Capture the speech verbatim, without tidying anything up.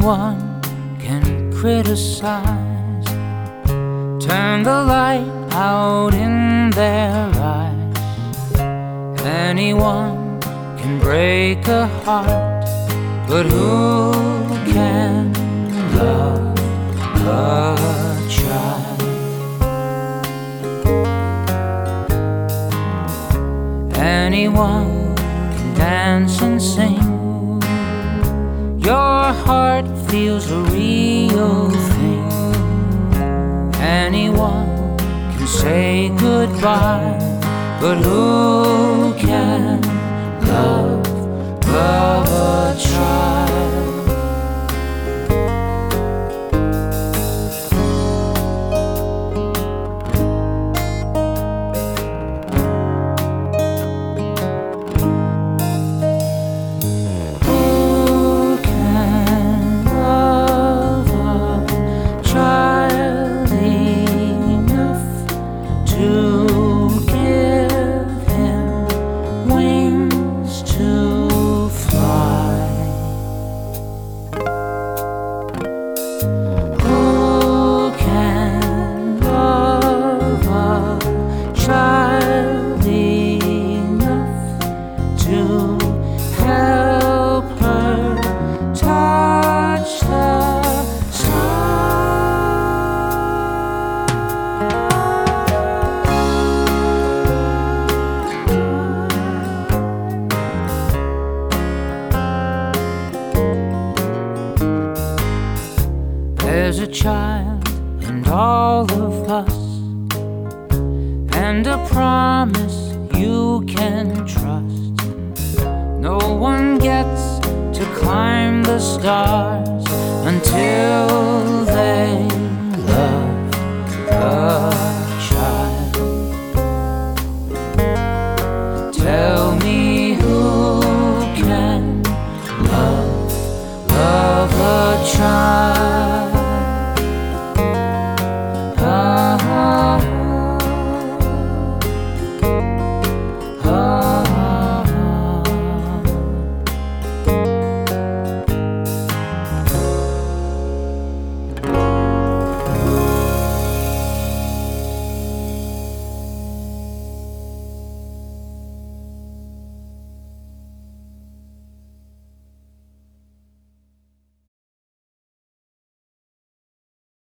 anyone can criticize. Turn the light out in their eyes. Anyone can break a heart, but who can love a child? Anyone can dance and sing. Your heart feels a real thing. Anyone can say goodbye, but who can love, love a child? Child enough to help her touch the sky. There's a child in all of us, and a promise you can trust. No one gets to climb the stars until they